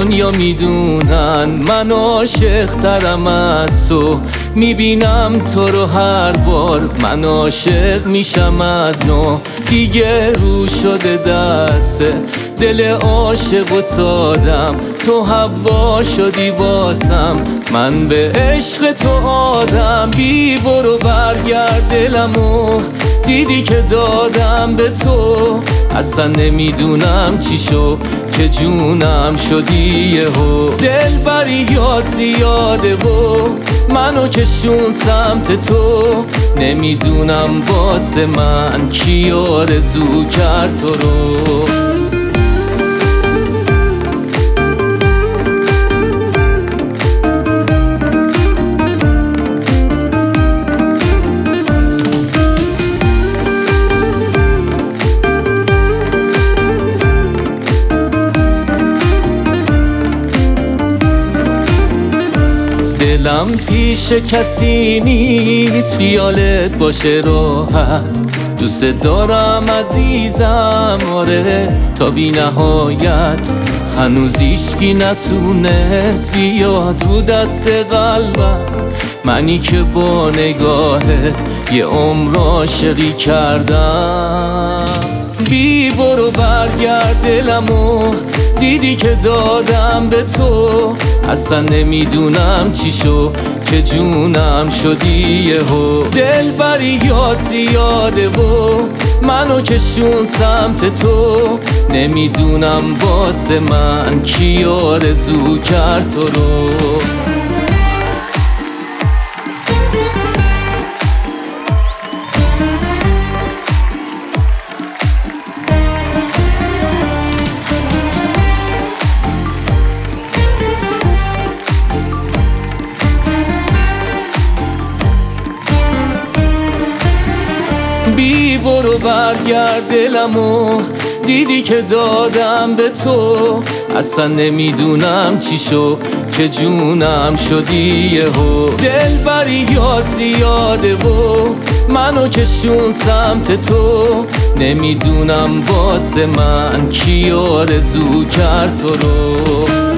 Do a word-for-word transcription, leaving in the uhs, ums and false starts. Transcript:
دنیا میدونن من عاشق ترم از تو، میبینم تو رو هر بار من عاشق میشم از نو. دیگه رو شده دست دل عاشق و سادم، تو هوا شدی واسم من به عشق تو آدم. بی برو برگرد دلمو دیدی که دادم به تو، اصلا نمیدونم چی شو که جونم شدی یهو. دل بری یاد زیاده و منو کشون سمت تو، نمیدونم واسه من کی آرزو کرد تو رو. دلم پیش کسی نیست خیالت باشه راحت، دوست دارم عزیزم آره تا بی نهایت. هنوز هیچکی نتونست بیاد رو دست قلبم، منی که با نگاهت یه عمر عاشقی کردم. بی برو برگرد دلمو دیدی که دادم به تو، اصلا نمیدونم چی شو که جونم شدی یهو. دل بری یاد زیاده و منو کشون سمت تو، نمیدونم واسه من کی آرزو کرد تو رو. بی برو برگرد دلمو دیدی که دادم به تو، اصلا نمیدونم چی شو که جونم شدی یهو. دل بری یاد زیاده و منو کشون سمت تو، نمیدونم واسه من کی آرزو کرد تو رو.